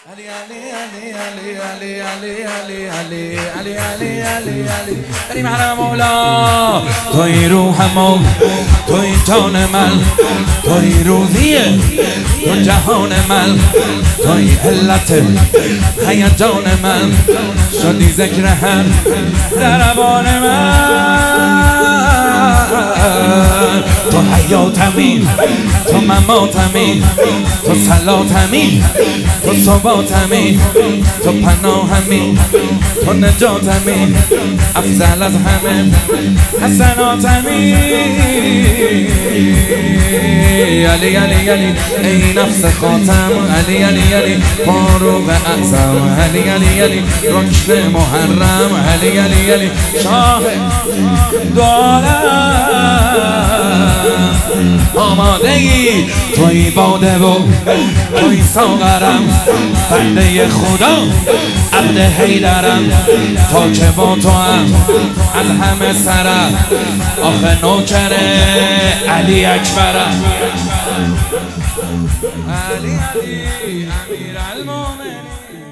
علي علي علي علي علي علي علي علي علي علي علي علي بریم حرم مولا. توی روحم، توی جان من، توی روزیه، تو جهان من، توی علت هیجان من، شدی ذکر هر دربان من. تو حیاتمی، تو مماتمی، تو صلاتمی، تو ثباتمی، تو پناهمی، تو نجاتمی، افضل از همه حسناتمی. علی علی علی ای نفس خاتم، علی علی علی فاروق اعظم، علی علی علی رکن محرم، علی علی علی شاه دو عالم. آماده ای توی باده و توی ساغرم، بنده خدا عبد حیدرم، تا که با تو هم از همه سرم، آخه نوکر علی اکبرم. علی علی امیر المومنین.